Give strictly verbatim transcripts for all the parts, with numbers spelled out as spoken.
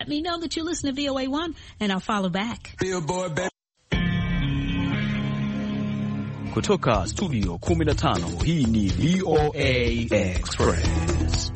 Let me know that you listen to V O A one and I'll follow back. Billboard, baby. Kutoka studio kumi na tano, hii ni V O A Express.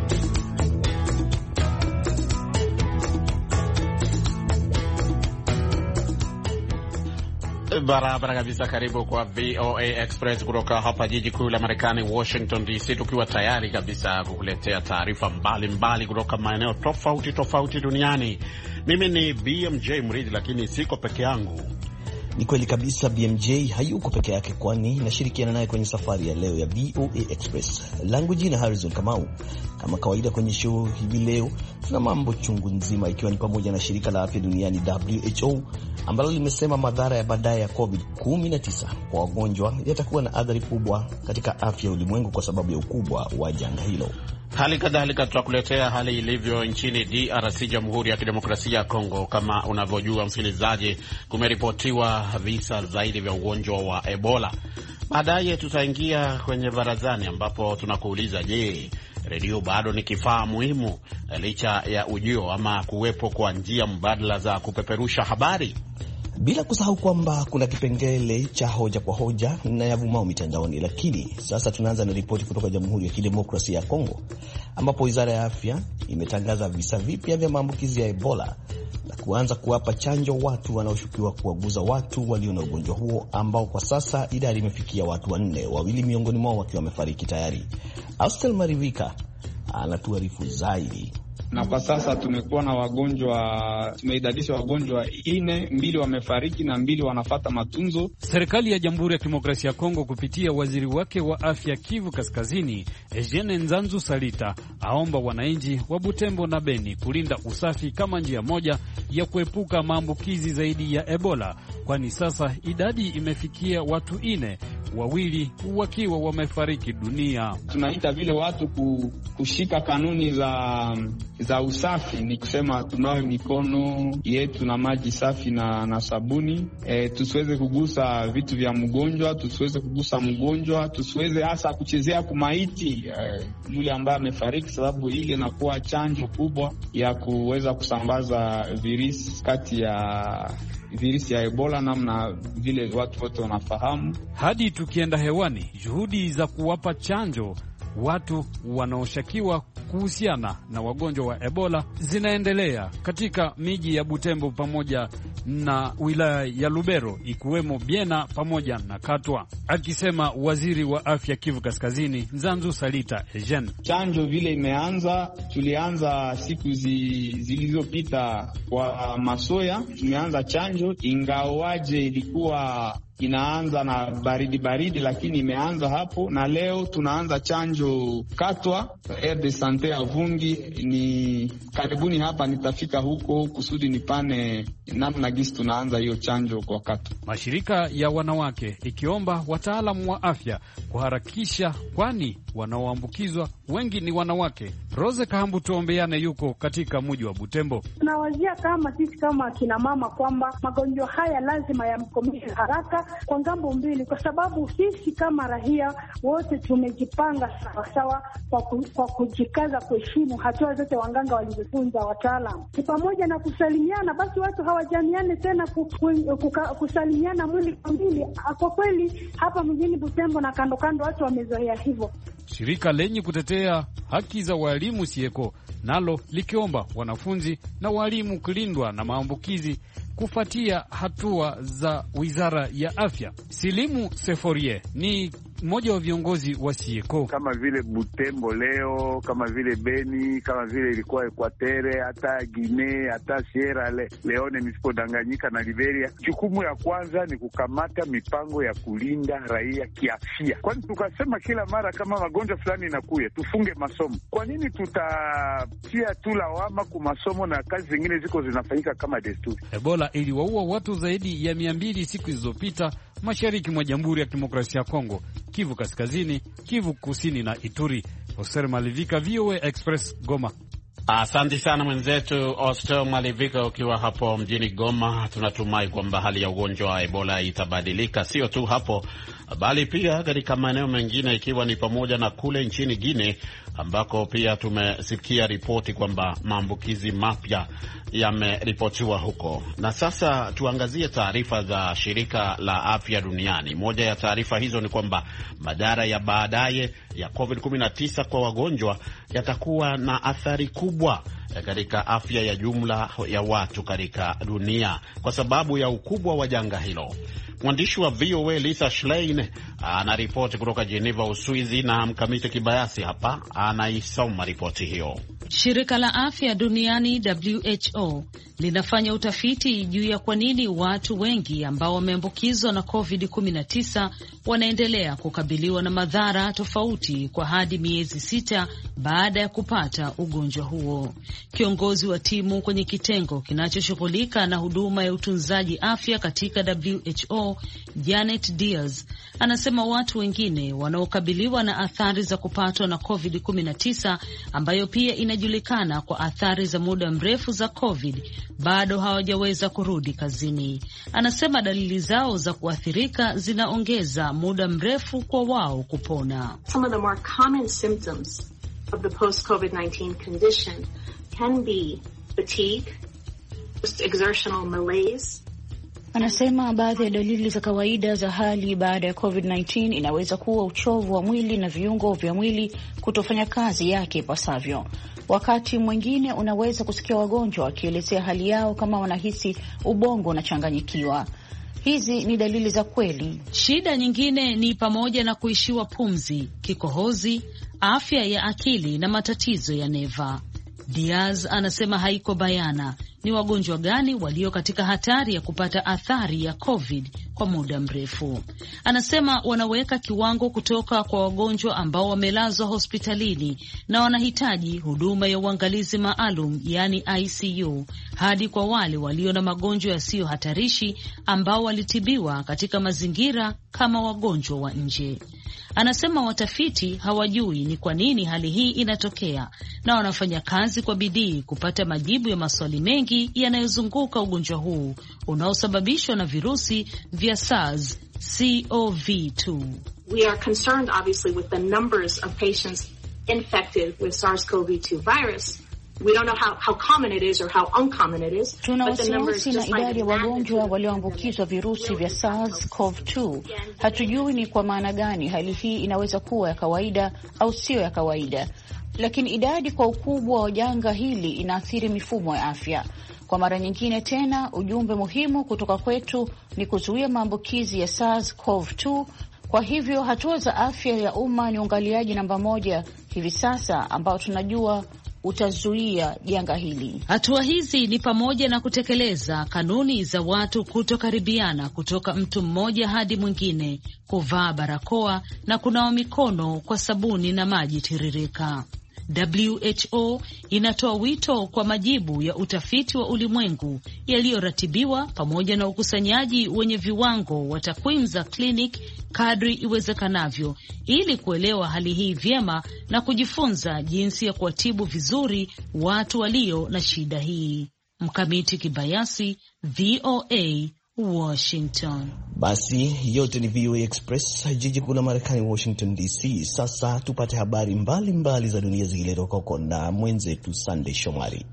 Barabara kabisa, karibu kwa V O A Express kutoka hapa jiji kuu la Marekani, Washington D C, tukiwa tayari kabisa kukuletea taarifa mbalimbali kutoka maeneo tofauti tofauti duniani. Mimi ni B M J Mridhi, lakini siko peke yangu. Ni kweli kabisa, B M J hayuko peke yake, kwani nashirikiana naye kwenye safari ya leo ya V O A Express. Langu jina Harrison Kamau. Kama kawaida kwenye show hivi leo tuna mambo chungu nzima, ikiwa ni pamoja na shirika la afya duniani W H O ambalo limesema madhara ya baadaye ya COVID kumi na tisa kwa wagonjwa yatakuwa na athari kubwa katika afya ya ulimwengu kwa sababu ya ukubwa wa janga hilo. Hali kadhalika tutakuletea hali ilivyo nchini D R C, Jamhuri ya Kidemokrasia ya Kongo. Kama unavyojua msikilizaji, kumeripotiwa visa zaidi vya ugonjwa wa Ebola. Baadaye tutaingia kwenye barazani ambapo tunakuuliza, je, redio bado ni kifaa muhimu licha ya ujio ama kuwepo kwa njia mbadala za kupeperusha habari? Bila kusahau kwamba kuna kipengele cha hoja kwa hoja na yavumao mitandaoni. Lakini sasa tunaanza na ripoti kutoka Jamhuri ya Kidemokrasia ya Kongo, ambapo Wizara ya Afya imetangaza visa vipya vya maambukizi ya Ebola na kuanza kuwapa chanjo watu wanaoshukiwa kuwaguza watu walio na ugonjwa huo, ambao kwa sasa idadi imefikia watu wanne, wawili miongoni mwao wakiwa wamefariki tayari. Austel Marivika anatuarifu zaidi. Na kwa sasa tumekuwa na wagonjwa, tumeidadisha wagonjwa ine, mbili wamefariki na mbili wanafata matunzo. Serikali ya Jamhuri ya Kidemokrasia ya Kongo kupitia waziri wake wa afya Kivu Kaskazini, Eugene Nzanzu Salita, aomba wananchi wa Butembo na Beni kulinda usafi kama njia moja ya kuepuka maambukizi zaidi ya Ebola, kwani sasa idadi imefikia watu ine, wawili wakiwa wamefariki dunia. Tunaita vile watu kushika kanuni za za usafi, ni kusema tunawe mikono yetu na maji safi na, na sabuni. E, tusiweze kugusa vitu vya mgonjwa, tusiweze kugusa mgonjwa, tusiweze hasa kuchezea kumaiti e, yule ambaye amefariki, sababu ile inakuwa chanjo kubwa ya kuweza kusambaza virusi kati ya virusi ya Ebola, namna vile watu wote wanafahamu. Hadi tukienda hewani, juhudi za kuwapa chanjo watu wanaoshakiwa kuhusiana na wagonjwa wa Ebola zinaendelea katika miji ya Butembo pamoja na wilaya ya Lubero, ikiwemo Biena pamoja na Katwa, akisema waziri wa afya Kivu Kaskazini Nzanzu Salita Eugene. Chanjo vile imeanza, tulianza siku zi, zilizopita kwa Masoya, tumeanza chanjo, ingawaje ilikuwa inaanza na baridi baridi, lakini imeanza hapo. Na leo tunaanza chanjo Katwa, Air de Sante ya Vungi. Ni karibuni hapa nitafika huko kusudi nipane namna gisi tunaanza hiyo chanjo kwa Katwa. Mashirika ya wanawake ikiomba wataalamu wa afya kuharakisha, kwani wanaoambukizwa wengi ni wanawake. Rose Kahambu tuombeane yuko katika mji wa Butembo. Tunawazia kama sisi kama kina mama kwamba magonjwa haya lazima yamkomeshe haraka kwa ngambo mbili, kwa sababu sisi kama raia wote tumejipanga sawa sawa kwa, ku, kwa kujikaza kuheshimu hatua zote wanganga walizofunza wataalamu. Ni pamoja na kusalimiana, basi watu hawajamiane tena kusalimiana mwili kwa mwili. Kwa kweli hapa mjini Butembo na kando kando watu wamezoea hivyo. Shirika lenye kutetea haki za walimu Sieko nalo likiomba wanafunzi na walimu kulindwa na maambukizi kufuatia hatua za Wizara ya Afya. Silimu Seforie ni mmoja wa viongozi wa Sieko. Kama vile Butembo leo, kama vile Beni, kama vile ilikuwa Ekwatere, hata Guinea, hata Sierra Leone nisipodanganyika na Liberia. Jukumu ya kwanza ni kukamata mipango ya kulinda raia kiafya. Kwani tukasema kila mara kama magonjwa fulani inakuya, tufunge masomo. Kwa nini tutatia tu lawama kwa masomo na kazi zingine ziko zinafanyika kama desturi? Ebola iliwaua watu zaidi ya mia mbili siku zilizopita mashariki mwa Jamhuri ya Kidemokrasia ya Kongo, Kivu Kaskazini, Kivu Kusini na Ituri. Oster Malivika, V O A Express, Goma. Asante sana mwenzetu Oster Malivika ukiwa hapo mjini Goma. Tunatumai kwamba hali ya ugonjwa wa Ebola itabadilika, sio tu hapo bali pia katika maeneo mengine, ikiwa ni pamoja na kule nchini Guinea ambako pia tumesikia ripoti kwamba maambukizi mapya yameripotiwa huko. Na sasa tuangazie taarifa za shirika la afya duniani. Moja ya taarifa hizo ni kwamba madhara ya baadaye ya covid kumi na tisa kwa wagonjwa yatakuwa na athari kubwa katika afya ya jumla ya watu katika dunia kwa sababu ya ukubwa wa janga hilo. Mwandishi wa V O A Lisa Schlein anaripoti kutoka Geneva, Uswizi, na Mkamiti Kibayasi hapa anaisoma ripoti hiyo. Shirika la Afya Duniani W H O linafanya utafiti juu ya kwa nini watu wengi ambao wameambukizwa na covid kumi na tisa wanaendelea kukabiliwa na madhara tofauti kwa hadi miezi sita baada ya kupata ugonjwa huo. Kiongozi wa timu kwenye kitengo kinachoshughulika na huduma ya utunzaji afya katika W H O, Janet Diaz, anasema watu wengine wanaokabiliwa na athari za kupatwa na covid kumi na tisa, ambayo pia inajulikana kwa athari za muda mrefu za COVID, bado hawajaweza kurudi kazini. Anasema dalili zao za kuathirika zinaongeza muda mrefu kwa wao kupona. Some of the more common symptoms of the post-COVID nineteen condition can be fatigue, post-exertional malaise. Anasema baadhi ya dalili za kawaida za hali baada ya covid kumi na tisa inaweza kuwa uchovu wa mwili na viungo vya mwili kutofanya kazi yake ipasavyo. Wakati mwingine unaweza kusikia wagonjwa wakielezea hali yao kama wanahisi ubongo unachanganyikiwa. Hizi ni dalili za kweli. Shida nyingine ni pamoja na kuishiwa pumzi, kikohozi, afya ya akili na matatizo ya neva. Diaz anasema haiko bayana ni wagonjwa gani walio katika hatari ya kupata athari ya COVID kwa muda mrefu. Anasema wanaweka kiwango kutoka kwa wagonjwa ambao wamelazwa hospitalini na wanahitaji huduma ya uangalizi maalum, yani I C U, hadi kwa wale walio na magonjwa yasiyo hatarishi ambao walitibiwa katika mazingira kama wagonjwa wa nje. Anasema watafiti hawajui ni kwa nini hali hii inatokea na wanafanya kazi kwa bidii kupata majibu ya maswali mengi yanayozunguka ugonjwa huu unaosababishwa na virusi vya SARS C O V two. We are concerned obviously with the numbers of patients infected with SARS C O V two virus. We don't know how, how common it is or how uncommon it is. Tuna wasiwasi na idadi ya wagonjwa walioambukizwa virusi vya SARS C O V two. Hatujui ni kwa maana gani hali hii inaweza kuwa ya kawaida au sio ya kawaida. Lakini idadi kwa ukubwa wa janga hili inaathiri mifumo ya afya. Kwa mara nyingine tena, ujumbe muhimu kutoka kwetu ni kuzuia maambukizi ya SARS C O V two. Kwa hivyo hatua za afya ya umma ni uangaliaji namba moja hivi sasa ambao tunajua utazuia janga hili. Hatua hizi ni pamoja na kutekeleza kanuni za watu kutokaribiana kutoka mtu mmoja hadi mwingine, kuvaa barakoa na kunawa mikono kwa sabuni na maji tiririka. W H O inatoa wito kwa majibu ya utafiti wa ulimwengu yaliyoratibiwa pamoja na ukusanyaji wenye viwango wa takwimu za clinic kadri iwezekanavyo ili kuelewa hali hii vyema na kujifunza jinsi ya kuwatibu vizuri watu walio na shida hii. Mkamiti Kibayasi, V O A, Washington. Basi yote ni V O A Express, jiji kuu la Marekani, Washington D C. Sasa tupate habari mbalimbali mbali za dunia zikiletwa kwako na mwenzetu Sunday Shomari.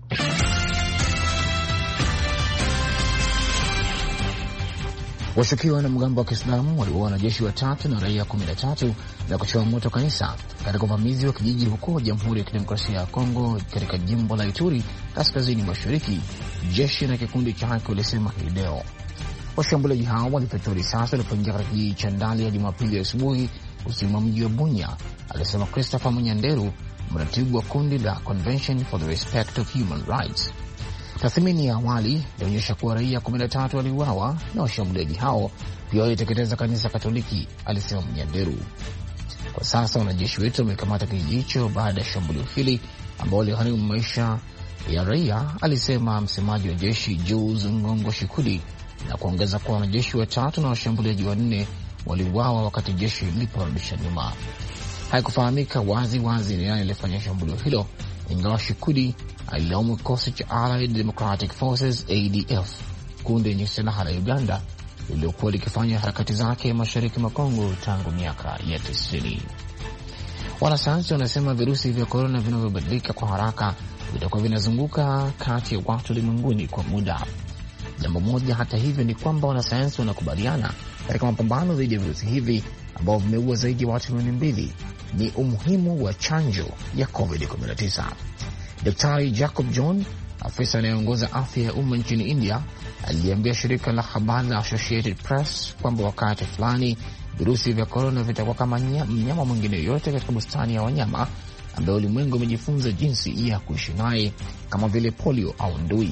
Washukiwa na mgambo wa Kiislamu waliua wanajeshi watatu na raia kumi na tatu na kuchoma moto kanisa katika uvamizi wa kijiji huko Jamhuri ya Kidemokrasia ya Kongo katika jimbo la Ituri kaskazini mashariki, jeshi na kikundi chake walisema hii leo. Washambuliaji hao walifyatua risasi walipoingia katika kijiji cha Ndali ya Jumapili asubuhi kusini mwa mji wa Bunya, alisema Christopher Munyanderu, mratibu wa kundi la Convention for the Respect of Human Rights. Tathmini ya awali inaonyesha kuwa raia kumi na tatu waliuawa na washambuliaji hao pia waliteketeza kanisa Katoliki, alisema Munyanderu. Kwa sasa wanajeshi wetu wamekamata kijiji hicho baada ya shambulio hili ambao liharibu maisha ya raia, alisema msemaji wa jeshi Jules Ngongo Shikudi, na kuongeza kuwa wanajeshi watatu na washambuliaji wanne waliuawa wakati jeshi liliporudisha nyuma. Haikufahamika wazi wazi ni nani alifanya shambulio hilo, ingawa Shikudi alilaumu kikosi cha Allied Democratic Forces A D F, kundi lenye silaha la Uganda lililokuwa likifanya harakati zake mashariki mwa Kongo tangu miaka ya tisini. Wanasayansi wanasema virusi vya korona vinavyobadilika kwa haraka vitakuwa vinazunguka kati ya watu ulimwenguni kwa muda. Jambo moja hata hivyo ni kwamba wanasayansi wanakubaliana katika mapambano dhidi ya virusi hivi ambao vimeua zaidi ya watu milioni mbili ni umuhimu wa chanjo ya covid kumi na tisa. Daktari Jacob John, afisa anayeongoza afya ya umma nchini India, aliambia shirika la habari la Associated Press kwamba wakati fulani virusi vya korona vitakuwa kama mnyama mwingine yoyote katika bustani ya wanyama ambaye ulimwengu umejifunza jinsi ya kuishi naye, kama vile polio au ndui.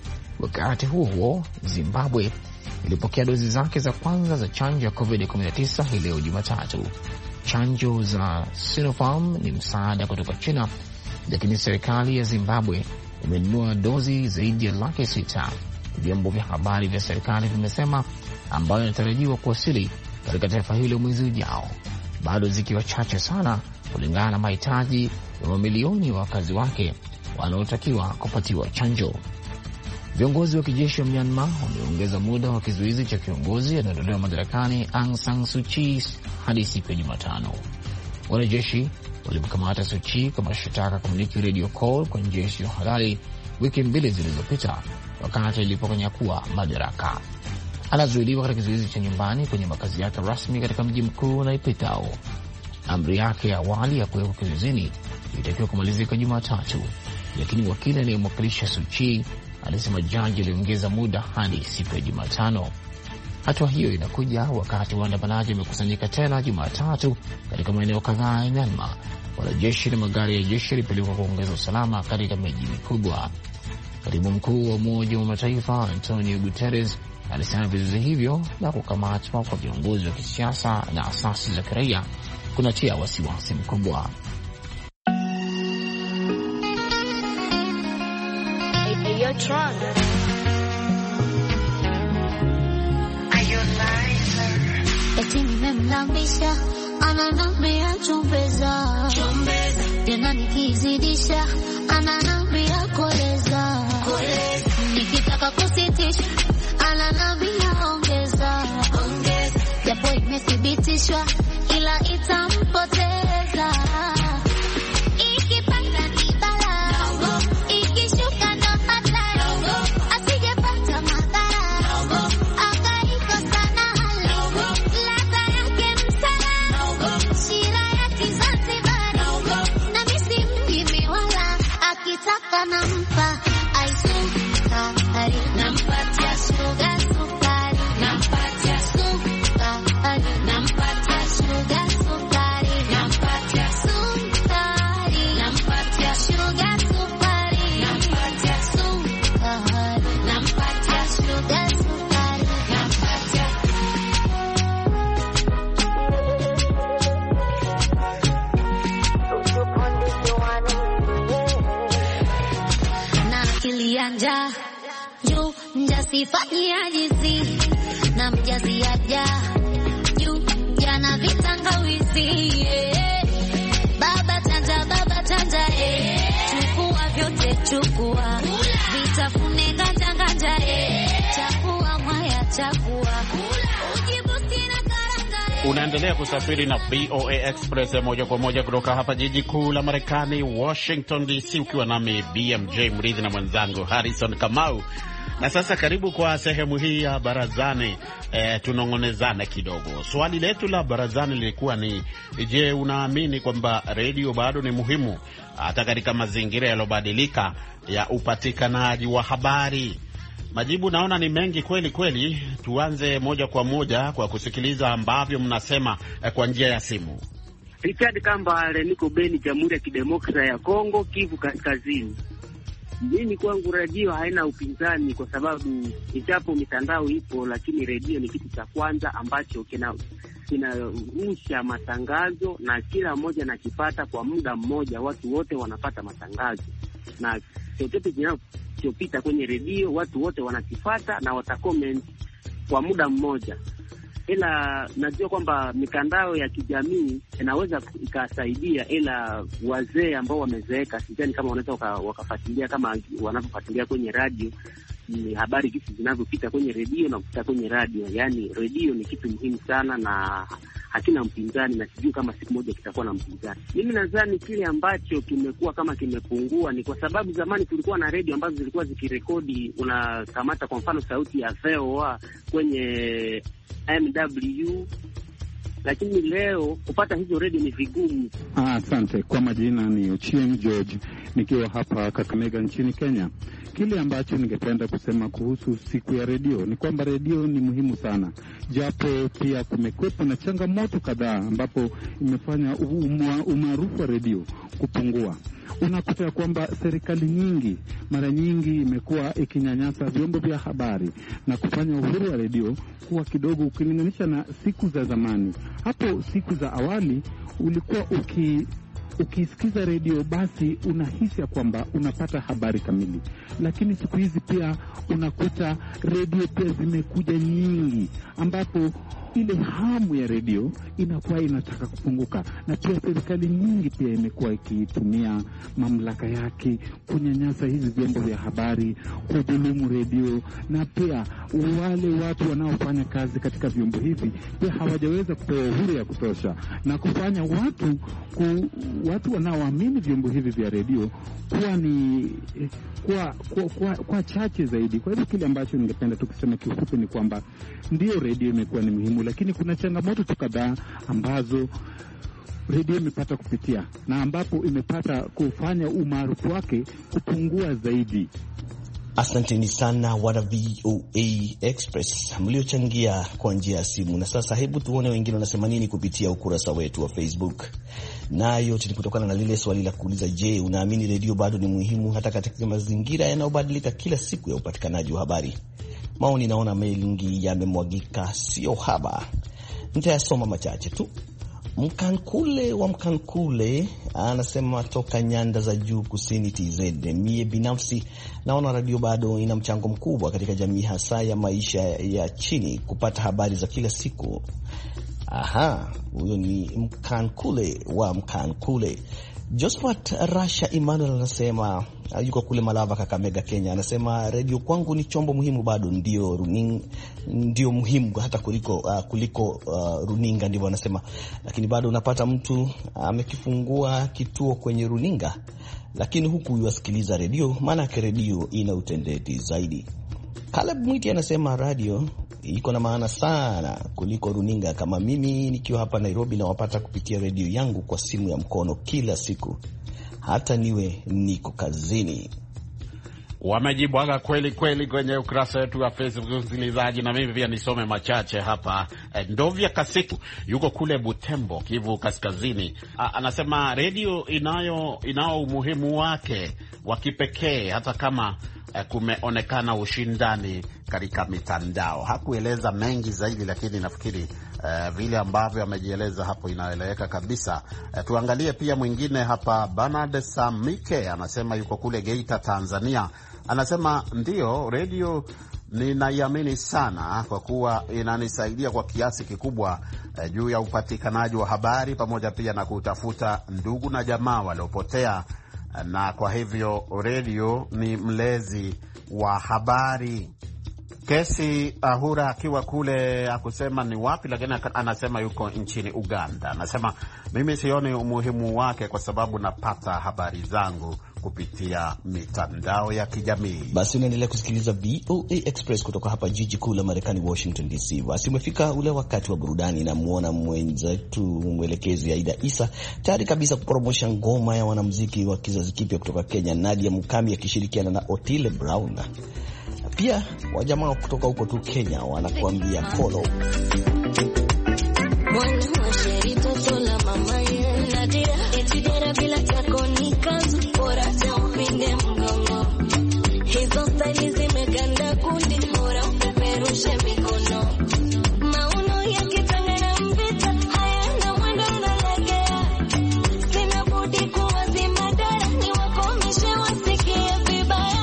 Wakati huo huo, Zimbabwe ilipokea dozi zake za kwanza za chanjo ya covid kumi na tisa hii leo Jumatatu. Chanjo za Sinopharm ni msaada kutoka China, lakini serikali ya Zimbabwe imenunua dozi zaidi ya laki sita, vyombo vya habari vya serikali vimesema, ambayo inatarajiwa kuwasili katika taifa hilo mwezi ujao, bado zikiwa chache sana kulingana na mahitaji ya mamilioni wa wakazi wake wanaotakiwa kupatiwa chanjo. Viongozi wa kijeshi wa Myanmar wameongeza muda wa kizuizi cha kiongozi anayeondolewa madarakani Aung San Suu Kyi hadi siku ya Jumatano. Wanajeshi walimkamata Suu Kyi kwa mashtaka kumiliki radio call kwa njia isiyo halali wiki mbili zilizopita wakati alipokanyakua madaraka. Anazuiliwa katika kizuizi cha nyumbani kwenye makazi yake rasmi katika mji mkuu Naypyidaw. Amri yake ya awali ya kuwekwa kizuizini ilitakiwa kumalizika Jumatatu, lakini wakili anayemwakilisha Suu Kyi alisema jaji aliongeza muda hadi siku ya Jumatano. Hatua hiyo inakuja wakati waandamanaji wamekusanyika tena Jumatatu katika maeneo kadhaa ya Myanmar. Wanajeshi na magari ya jeshi yalipelekwa kuongeza usalama katika miji mikubwa. Katibu mkuu wa Umoja wa Mataifa Antonio Guterres alisema vizuizi hivyo na kukamatwa kwa viongozi wa kisiasa na asasi za kiraia kunatia wasiwasi mkubwa. Eti nimemlambisha ananambia chumbeza, tena nikizidisha ananambia koleza, nikitaka kusitisha ananambia ongeza, japo imethibitishwa ila itampoteza. Ikipanda ni bala, ikishuka ndo hatari, asijepata madhara, akaikosa na hali, ladha yake msala, shira ya Kizanzibari, na misi mjimi wala, akitaka nampa aisukari, nampatia sugar sukari, nampatia sukari, nampatia sugar sukari, nampatia sukari, nampatia sugar sukari, nampatia sukari, nampatia sugar sukari, nampatia. Na kilianja juu mjasifanyia jizi na mjaziaja juu jana vitangawizi, yeah. Baba chanja, baba chanja, eh. Chukua vyote chukua, vitafune ganja ganja, eh. Chakua mwaya chakua, ujibu sina karanga, eh. Unaendelea kusafiri na V O A Express moja kwa moja kutoka hapa jiji kuu la Marekani, Washington D C, ukiwa nami B M J Mridhi na mwenzangu Harrison Kamau. Na sasa karibu kwa sehemu hii ya barazani, e, tunongonezane kidogo. Swali letu la barazani lilikuwa ni, je, unaamini kwamba redio bado ni muhimu hata katika mazingira yaliyobadilika ya upatikanaji wa habari? Majibu naona ni mengi kweli kweli. Tuanze moja kwa moja kwa kusikiliza ambavyo mnasema eh, kwa njia ya simu. Richard Kambale, niko Beni, Jamhuri ya Kidemokrasia ya Kongo, Kivu Kaskazini. Mimi kwangu redio haina upinzani, kwa sababu ijapo mitandao ipo, lakini redio ni kitu cha kwanza ambacho kina kinarusha matangazo na kila mmoja anakipata kwa muda mmoja. Watu wote wanapata matangazo na chochote kinachopita kwenye redio watu wote wanakipata na watacomment kwa muda mmoja. Ila najua kwamba mitandao ya kijamii inaweza ikasaidia, ila wazee ambao wamezeeka sidhani kama wanaweza wakafuatilia kama wanavyofuatilia kwenye radio ni habari hizi zinavyopita kwenye redio na kupita kwenye radio. Yaani redio ni kitu muhimu sana na hakina mpinzani, na sijui kama siku moja kitakuwa na mpinzani. Mimi nadhani kile ambacho kimekuwa kama kimepungua ni kwa sababu zamani tulikuwa na redio ambazo zilikuwa zikirekodi, unakamata kwa mfano sauti ya V O A kwenye M W, lakini leo kupata hizo redio ni vigumu. Ah, asante. Kwa majina ni Ochieng George, nikiwa hapa Kakamega nchini Kenya. Kile ambacho ningependa kusema kuhusu siku ya redio ni kwamba redio ni muhimu sana, japo pia kumekwepo na changamoto kadhaa ambapo imefanya umaarufu wa redio kupungua. Unakuta kwamba serikali nyingi mara nyingi imekuwa ikinyanyasa vyombo vya habari na kufanya uhuru wa redio kuwa kidogo ukilinganisha na siku za zamani. Hapo siku za awali ulikuwa uki ukisikiza redio basi unahisi kwamba unapata habari kamili, lakini siku hizi pia unakuta redio pia zimekuja nyingi ambapo ile hamu ya redio inakuwa inataka kupunguka, na pia serikali nyingi pia imekuwa ikitumia mamlaka yake kunyanyasa hizi vyombo vya habari, kudhulumu redio, na pia wale watu wanaofanya kazi katika vyombo hivi pia hawajaweza kupewa uhuru ya kutosha, na kufanya watu ku, watu wanaoamini vyombo hivi vya redio kuwa ni kwa kwa, kwa kwa chache zaidi. Kwa hivyo kile ambacho ningependa tukisema kifupi ni kwamba ndio redio imekuwa ni muhimu, lakini kuna changamoto tu kadhaa ambazo redio imepata kupitia na ambapo imepata kufanya umaarufu wake kupungua zaidi. Asanteni sana wana V O A Express mliochangia kwa njia ya simu. Na sasa hebu tuone wengine wanasema nini kupitia ukurasa wetu wa Facebook. Na yote ni kutokana na lile swali la kuuliza, je, unaamini redio bado ni muhimu hata katika mazingira yanayobadilika kila siku ya upatikanaji wa habari? Maoni naona mengi yamemwagika sio haba. Nitayasoma machache tu. Mkankule wa Mkankule anasema toka nyanda za juu kusini T Z, mie binafsi naona radio bado ina mchango mkubwa katika jamii, hasa ya maisha ya chini, kupata habari za kila siku. Aha, huyo ni Mkankule wa Mkankule. Josephat Rasha Emmanuel anasema yuko kule Malava, Kakamega, Kenya. Anasema radio kwangu ni chombo muhimu, bado ndio runing, ndio muhimu hata kuliko uh, kuliko uh, runinga, ndivyo anasema. Lakini bado unapata mtu amekifungua uh, kituo kwenye runinga, lakini huku yuasikiliza radio, maana radio ina utendeti zaidi. Caleb Mwiti anasema radio iko na maana sana kuliko runinga. Kama mimi nikiwa hapa Nairobi na wapata kupitia redio yangu kwa simu ya mkono kila siku, hata niwe niko kazini. Wamejibwaga kweli kweli kwenye ukurasa wetu wa Facebook, msikilizaji, na mimi pia nisome machache hapa. Ndovya Kasiku yuko kule Butembo, Kivu Kaskazini. A, anasema redio inayo inao umuhimu wake wa kipekee hata kama kumeonekana ushindani katika mitandao. Hakueleza mengi zaidi, lakini nafikiri uh, vile ambavyo amejieleza hapo inaeleweka kabisa. Uh, tuangalie pia mwingine hapa. Bernard Samike anasema yuko kule Geita, Tanzania. Anasema ndio, radio ninaiamini sana kwa kuwa inanisaidia kwa kiasi kikubwa uh, juu ya upatikanaji wa habari pamoja pia na kutafuta ndugu na jamaa waliopotea. Na kwa hivyo radio ni mlezi wa habari. Kesi Ahura akiwa kule akusema ni wapi, lakini anasema yuko nchini Uganda. Anasema mimi sioni umuhimu wake kwa sababu napata habari zangu kupitia mitandao ya kijamii. Basi unaendelea kusikiliza V O A Express kutoka hapa jiji kuu la Marekani, Washington D C. Basi umefika ule wakati wa burudani, na muona mwenzetu mwelekezi Aida Isa tayari kabisa kupromosha ngoma ya wanamuziki wa kizazi kipya kutoka Kenya, Nadia Mukami akishirikiana na Otile Brown. Pia wajamaa kutoka huko tu Kenya wanakuambia follow. Mwana wa sheri toto la mama ye Nadia, etidera bila chako ni kazu, bora cha upinde mgongo. Hizo style zimeganda kundi, bora upeperushe mikono. Mauno ya kitangana mpita, hayana mwendo unalegea. Sina budi kuwazima dara, ni wakomishe wasikie vibaya.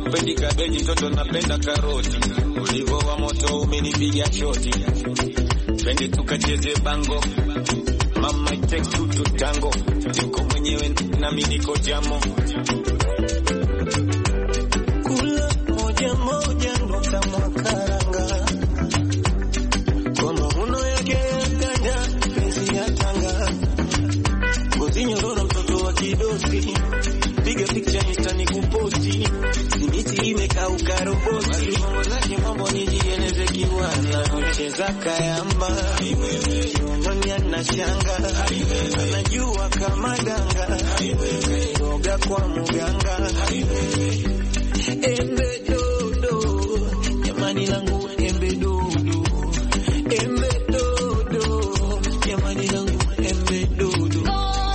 Pendi kabeji mtoto napenda karoti. Ulivo wa moto umenipiga shoti. Twende tukacheze bango. Mama it takes two to tango. Niko mwenyewe na mimi niko jamo. Kula moja moja ndo kama karanga. Kwa mahuno yake ya ganya penzi ya tanga. Ngozi nyororo mtoto wa kidosi. Piga picture insta nikuposti. Simiti imekauka roboti. Mambo zake mambo nijieleze kiwana. Ucheza kayamba. Kiunoni anashanga. Anajua kama danga. Roga kwa muganga. Embe dodo. Jamani langu embe dodo. Embe dodo. Jamani langu embe dodo.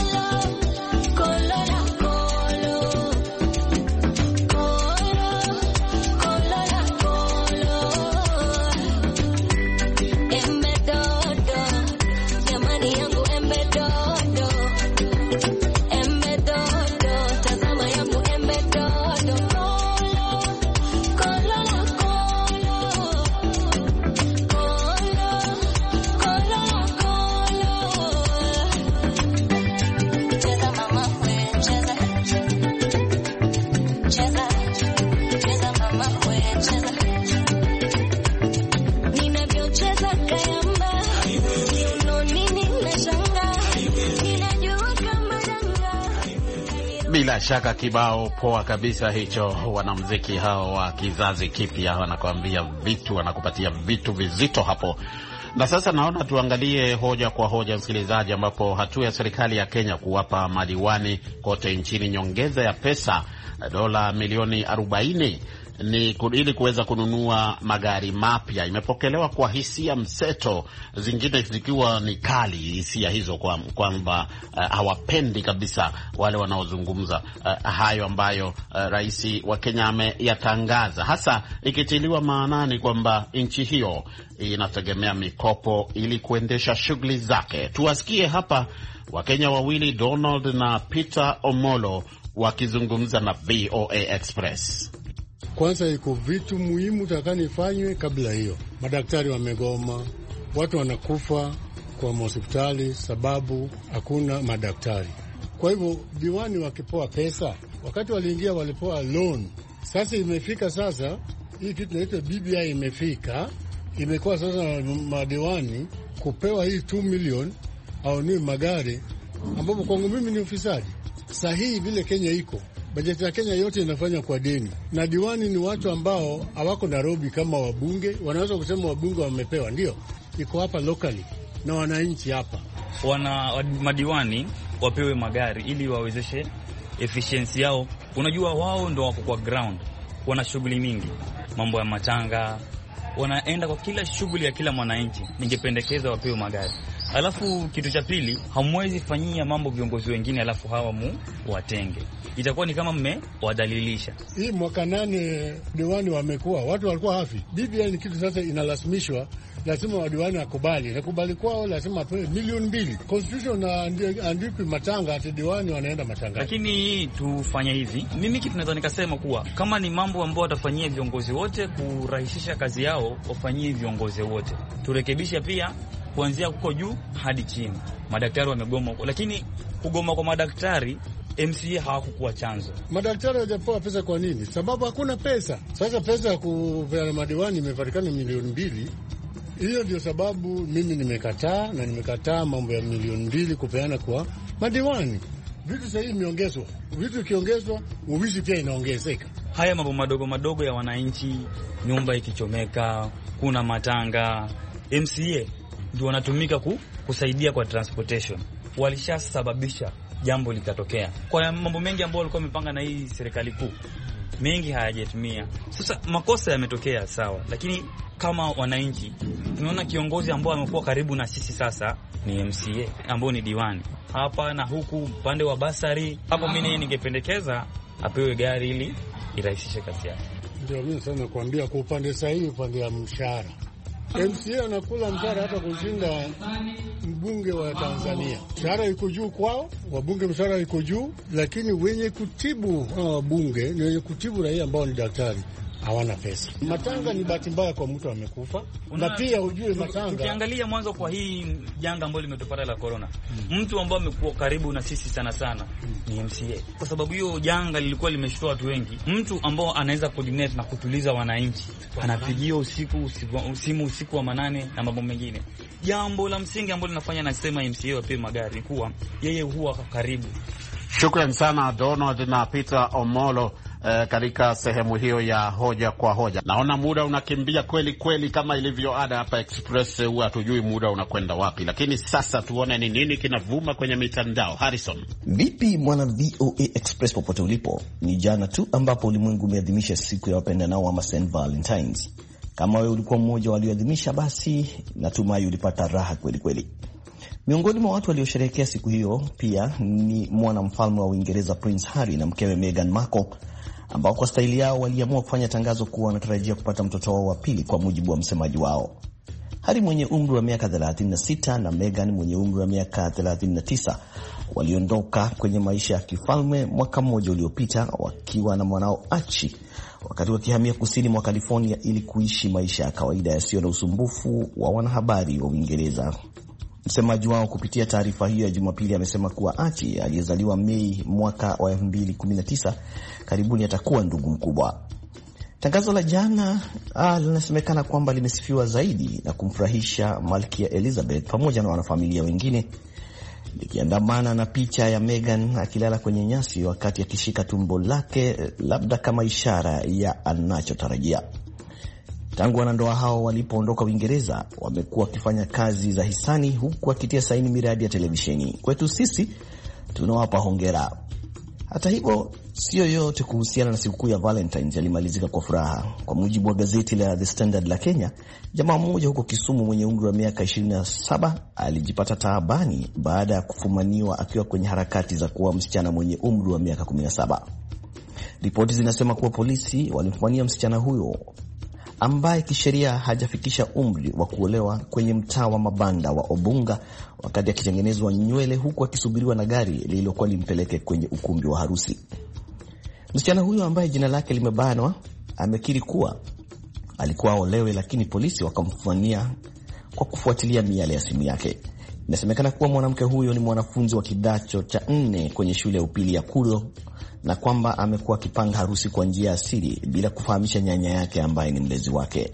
Bila shaka kibao poa kabisa hicho. Wanamuziki hao wa kizazi kipya wanakuambia vitu, wanakupatia vitu vizito hapo. Na sasa naona tuangalie hoja kwa hoja, msikilizaji, ambapo hatua ya serikali ya Kenya kuwapa madiwani kote nchini nyongeza ya pesa dola milioni arobaini ni ili kuweza kununua magari mapya imepokelewa kwa hisia mseto, zingine zikiwa ni kali hisia hizo, kwamba kwa uh, hawapendi kabisa wale wanaozungumza uh, hayo ambayo uh, rais wa Kenya ameyatangaza, hasa ikitiliwa maanani kwamba nchi hiyo inategemea mikopo ili kuendesha shughuli zake. Tuwasikie hapa Wakenya wawili, Donald na Peter Omolo, wakizungumza na V O A Express. Kwanza iko vitu muhimu takani ifanywe kabla hiyo. Madaktari wamegoma, watu wanakufa kwa hospitali sababu hakuna madaktari. Kwa hivyo diwani wakipoa pesa, wakati waliingia walipoa loan. Sasa imefika sasa, hii kitu inaitwa B B I imefika, imekuwa sasa madiwani kupewa hii two million au ni magari, ambapo kwangu mimi ni ufisadi. Sahihi vile Kenya iko, bajeti ya Kenya yote inafanya kwa deni, na diwani ni watu ambao hawako Nairobi kama wabunge. Wanaweza kusema wabunge wamepewa, ndio iko hapa locally na wananchi hapa. Wana madiwani wapewe magari ili wawezeshe efficiency yao. Unajua wao ndo wako kwa ground, wana shughuli mingi, mambo ya matanga, wanaenda kwa kila shughuli ya kila mwananchi. Ningependekeza wapewe magari. Alafu kitu cha pili, hamwezi fanyia mambo viongozi wengine alafu hawa mu watenge. Itakuwa ni kama mme wadalilisha. Hii mwaka nane diwani wamekuwa, watu walikuwa hafi. B B I ni kitu sasa inalasimishwa, lazima wadiwani akubali. Nakubali kwao lazima apewe milioni mbili. Constitution na andikwi matanga ati diwani wanaenda matanga. Lakini tufanye hivi. Mimi kitu naweza nikasema kuwa kama ni mambo ambayo watafanyia viongozi wote kurahisisha kazi yao, wafanyie viongozi wote. Turekebishe pia kuanzia huko juu hadi chini. Madaktari wamegoma huko, lakini kugoma kwa madaktari M C A hawakuwa chanzo. Madaktari hawajapewa pesa kwa nini? Sababu hakuna pesa. Sasa pesa ya kupeana madiwani imepatikana milioni mbili. Hiyo ndio sababu mimi nimekataa, na nimekataa mambo ya milioni mbili kupeana kwa madiwani. Vitu sasa hivi imeongezwa. Vitu ikiongezwa, uwizi pia inaongezeka. Haya mambo madogo madogo ya wananchi, nyumba ikichomeka, kuna matanga, M C A ndio wanatumika ku, kusaidia kwa transportation. Walishasababisha jambo likatokea. Kwa mambo mengi ambayo walikuwa wamepanga na hii serikali kuu, mengi hayajatumia. Sasa makosa yametokea sawa, lakini kama wananchi tunaona kiongozi ambao amekuwa karibu na sisi sasa ni M C A ambao ni diwani. Hapa na huku upande wa basari, hapo mimi ningependekeza apewe gari ili irahisishe kazi yake. Ndio mimi sana kuambia kwa upande sahihi, upande wa mshahara. M C A anakula mshahara hata kushinda mbunge wa Tanzania. Mshahara iko juu kwao, wabunge mshahara iko juu, lakini wenye kutibu hawa wabunge ni wenye kutibu raia ambao ni daktari hawana pesa. Matanga ni bahati mbaya kwa mtu amekufa. Na pia ujue matanga. Tukiangalia mwanzo kwa hii janga ambalo limetupata la corona, hmm. mtu ambaye amekuwa karibu na sisi sana sana ni M C A. Kwa sababu hiyo janga lilikuwa limeshtua watu wengi. Mtu ambao anaweza coordinate na kutuliza wananchi, anapigia usiku usimu usiku wa manane na mambo mengine. Jambo la msingi ambalo linafanya nasema M C A wape magari ni kuwa yeye huwa karibu. Shukrani sana Donald na Peter Omolo. Uh, katika sehemu hiyo ya hoja kwa hoja. Naona muda unakimbia kweli kweli, kama ilivyo ada hapa Express, huwa hatujui muda unakwenda wapi. Lakini sasa tuone ni nini kinavuma kwenye mitandao. Harrison. Vipi mwana V O A Express popote ulipo? Ni jana tu ambapo ulimwengu umeadhimisha siku ya wapendanao ama Saint Valentines. Kama wewe ulikuwa mmoja walioadhimisha, basi natumai ulipata raha kweli kweli. Miongoni mwa watu waliosherehekea siku hiyo pia ni mwana mfalme wa Uingereza Prince Harry na mkewe Meghan Markle, ambao kwa staili yao waliamua kufanya tangazo kuwa wanatarajia kupata mtoto wao wa pili, kwa mujibu wa msemaji wao. Harry mwenye umri wa miaka thelathini na sita na Meghan mwenye umri wa miaka thelathini na tisa waliondoka kwenye maisha ya kifalme mwaka mmoja uliopita wakiwa na mwanao Archie, wakati wakihamia kusini mwa California ili kuishi maisha ya kawaida yasiyo na usumbufu wa wanahabari wa Uingereza. Msemaji wao kupitia taarifa hiyo ya Jumapili amesema kuwa Archie aliyezaliwa Mei mwaka wa elfu mbili kumi na tisa karibuni atakuwa ndugu mkubwa. Tangazo la jana ah, linasemekana kwamba limesifiwa zaidi na kumfurahisha Malkia Elizabeth pamoja na wanafamilia wengine, likiandamana na picha ya Meghan akilala kwenye nyasi wakati akishika tumbo lake, labda kama ishara ya anachotarajia. Tangu wanandoa hao walipoondoka Uingereza, wamekuwa wakifanya kazi za hisani huku wakitia saini miradi ya televisheni. Kwetu sisi tunawapa hongera. Hata hivyo, sio yote kuhusiana na sikukuu ya Valentine's yalimalizika kwa furaha. Kwa mujibu wa gazeti la The Standard la Kenya, jamaa mmoja huko Kisumu mwenye umri wa miaka ishirini na saba alijipata taabani baada ya kufumaniwa akiwa kwenye harakati za kuwa msichana mwenye umri wa miaka kumi na saba. Ripoti zinasema kuwa polisi walimfumania msichana huyo ambaye kisheria hajafikisha umri wa kuolewa kwenye mtaa wa mabanda wa Obunga wakati akitengenezwa nywele, huku akisubiriwa na gari lililokuwa limpeleke kwenye ukumbi wa harusi. Msichana huyo ambaye jina lake limebanwa amekiri kuwa alikuwa olewe, lakini polisi wakamfumania kwa kufuatilia miale ya simu yake. Inasemekana kuwa mwanamke huyo ni mwanafunzi wa kidato cha nne kwenye shule ya upili ya Kulo, na kwamba amekuwa akipanga harusi kwa njia ya siri bila kufahamisha nyanya yake ambaye ni mlezi wake.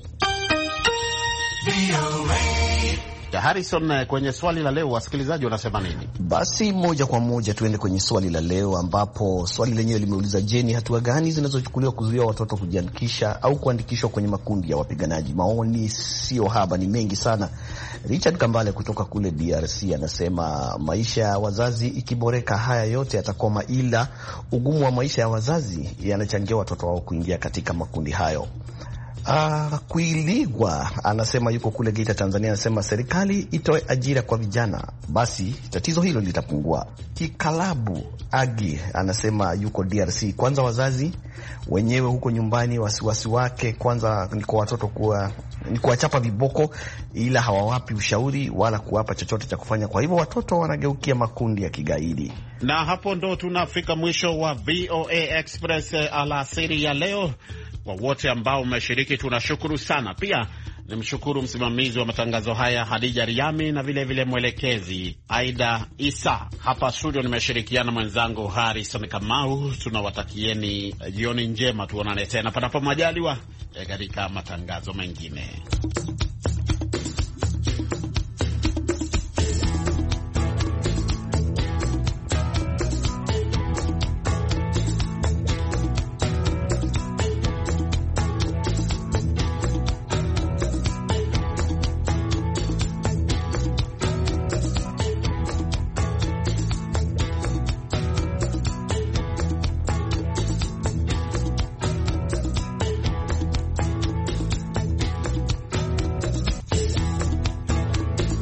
Harrison, kwenye swali la leo wasikilizaji wanasema nini? Basi moja kwa moja tuende kwenye swali la leo, ambapo swali lenyewe limeuliza, je, ni hatua gani zinazochukuliwa kuzuia watoto kujiandikisha au kuandikishwa kwenye makundi ya wapiganaji? Maoni sio haba, ni mengi sana. Richard Kambale kutoka kule D R C anasema maisha ya wazazi ikiboreka haya yote yatakoma, ila ugumu wa maisha ya wazazi yanachangia watoto wao kuingia katika makundi hayo. Uh, Kuiligwa anasema yuko kule Geita, Tanzania, anasema serikali itoe ajira kwa vijana, basi tatizo hilo litapungua. Kikalabu Agi anasema yuko D R C, kwanza wazazi wenyewe huko nyumbani wasiwasi wake kwanza ni kwa watoto kuwa ni kuwachapa viboko, ila hawawapi ushauri wala kuwapa chochote cha kufanya, kwa hivyo watoto wanageukia makundi ya kigaidi. Na hapo ndo tunafika mwisho wa V O A Express alasiri ya leo. Kwa wote ambao umeshiriki tunashukuru sana. Pia nimshukuru msimamizi wa matangazo haya Hadija Riami na vile vile mwelekezi Aida Isa. Hapa studio nimeshirikiana mwenzangu Harrison Kamau. Tunawatakieni jioni njema, tuonane tena panapo majaliwa katika matangazo mengine.